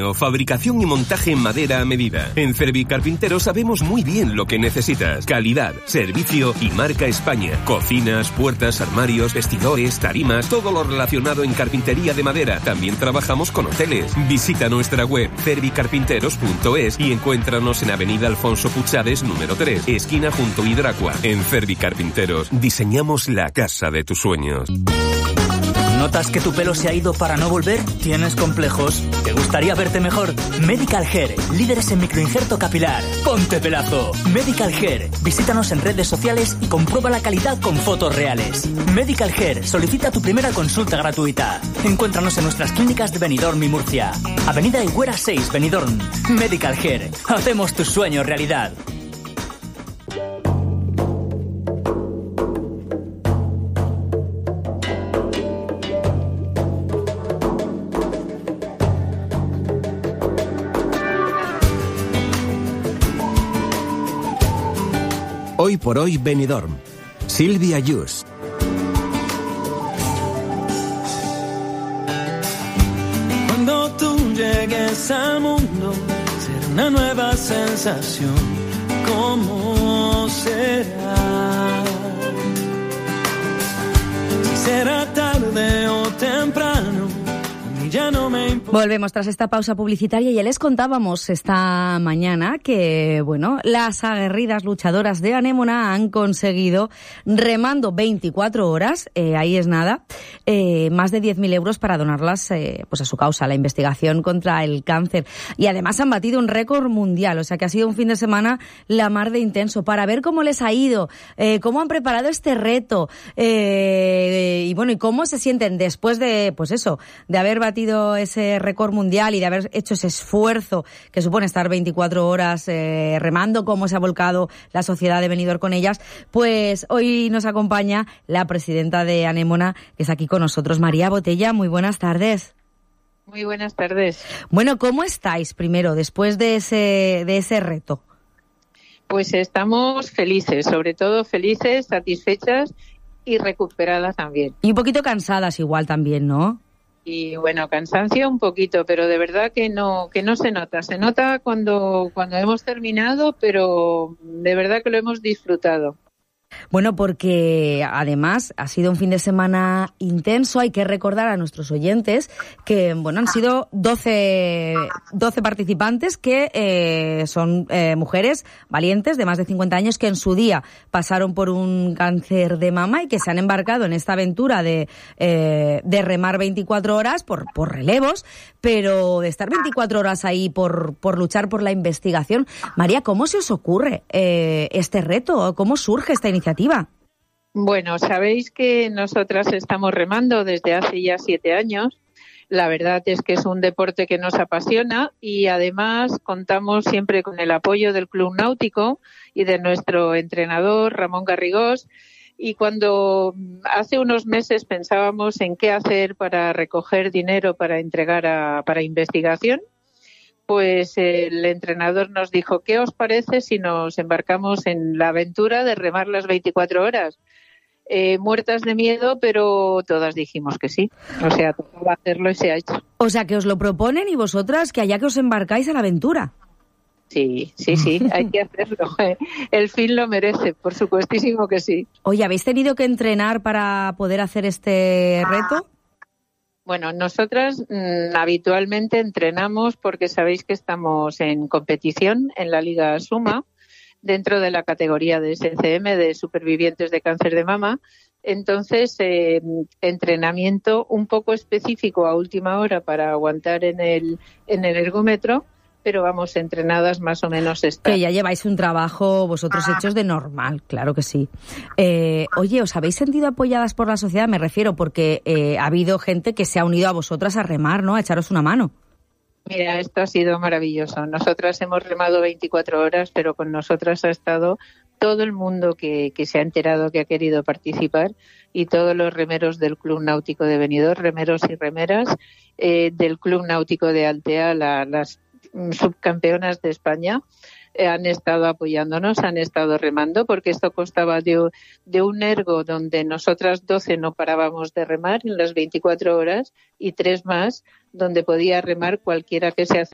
Diseño, fabricación y montaje en madera a medida. En Cervi Carpinteros sabemos muy bien lo que necesitas. Calidad, servicio y marca España. Cocinas, puertas, armarios, vestidores, tarimas, todo lo relacionado en carpintería de madera. También trabajamos con hoteles. Visita nuestra web cervicarpinteros.es y encuéntranos en Avenida Alfonso Puchades, número 3, esquina junto a Hidracua. En Cervi Carpinteros diseñamos la casa de tus sueños. ¿Notas que tu pelo se ha ido para no volver? ¿Tienes complejos? ¿Te gustaría verte mejor? Medical Hair, líderes en microinjerto capilar. ¡Ponte pelazo! Medical Hair. Visítanos en redes sociales y comprueba la calidad con fotos reales. Medical Hair. Solicita tu primera consulta gratuita. Encuéntranos en nuestras clínicas de Benidorm y Murcia. Avenida Higuera 6, Benidorm. Medical Hair. Hacemos tu sueño realidad. Hoy por hoy Benidorm. Silvia Yus. Cuando tú llegues al mundo, será una nueva sensación. ¿Cómo será? Si será tarde o temprano, a mí ya no me importa. Volvemos tras esta pausa publicitaria y ya les contábamos esta mañana que, bueno, las aguerridas luchadoras de Anémona han conseguido, remando 24 horas, ahí es nada, más de 10.000 euros para donarlas pues a su causa, la investigación contra el cáncer. Y además han batido un récord mundial, o sea que ha sido un fin de semana la mar de intenso para ver cómo les ha ido, cómo han preparado este reto y bueno, y cómo se sienten después de, pues eso, de haber batido ese récord mundial y de haber hecho ese esfuerzo que supone estar 24 horas remando, cómo se ha volcado la sociedad de Benidorm con ellas. Pues hoy nos acompaña la presidenta de Anémona, que es aquí con nosotros, María Botella. Muy buenas tardes. Muy buenas tardes. Bueno, ¿cómo estáis primero después de ese reto? Pues estamos felices, sobre todo felices, satisfechas y recuperadas también. Y un poquito cansadas igual también, ¿no? Y bueno, cansancio un poquito, pero de verdad que no se nota. Se nota cuando hemos terminado, pero de verdad que lo hemos disfrutado. Bueno, porque además ha sido un fin de semana intenso. Hay que recordar a nuestros oyentes que, bueno, han sido 12 participantes que son mujeres valientes de más de 50 años que en su día pasaron por un cáncer de mama y que se han embarcado en esta aventura de remar 24 horas por relevos, pero de estar 24 horas ahí por luchar por la investigación. María, ¿cómo se os ocurre este reto? ¿Cómo surge esta iniciativa? Bueno, sabéis que nosotras estamos remando desde hace ya 7 años. La verdad es que es un deporte que nos apasiona y además contamos siempre con el apoyo del Club Náutico y de nuestro entrenador Ramón Garrigós. Y cuando hace unos meses pensábamos en qué hacer para recoger dinero para entregar para investigación, pues el entrenador nos dijo, ¿qué os parece si nos embarcamos en la aventura de remar las 24 horas? Muertas de miedo, pero todas dijimos que sí. O sea, tocaba hacerlo y se ha hecho. O sea, que os lo proponen y vosotras que allá que os embarcáis a la aventura. Sí, hay que hacerlo. El fin lo merece, por supuestísimo que sí. Oye, ¿habéis tenido que entrenar para poder hacer este reto? Bueno, nosotras habitualmente entrenamos porque sabéis que estamos en competición en la Liga Suma, dentro de la categoría de SCM, de supervivientes de cáncer de mama. Entonces, entrenamiento un poco específico a última hora para aguantar en el ergómetro, pero vamos, entrenadas más o menos Que ya lleváis un trabajo vosotros hechos de normal, claro que sí. Oye, ¿os habéis sentido apoyadas por la sociedad? Me refiero porque ha habido gente que se ha unido a vosotras a remar, ¿no? A echaros una mano. Mira, esto ha sido maravilloso. Nosotras hemos remado 24 horas, pero con nosotras ha estado todo el mundo que se ha enterado que ha querido participar y todos los remeros del Club Náutico de Benidorm, remeros y remeras del Club Náutico de Altea, las subcampeonas de España, han estado apoyándonos, han estado remando, porque esto constaba de un ergo donde nosotras 12 no parábamos de remar en las 24 horas y 3 más donde podía remar cualquiera que se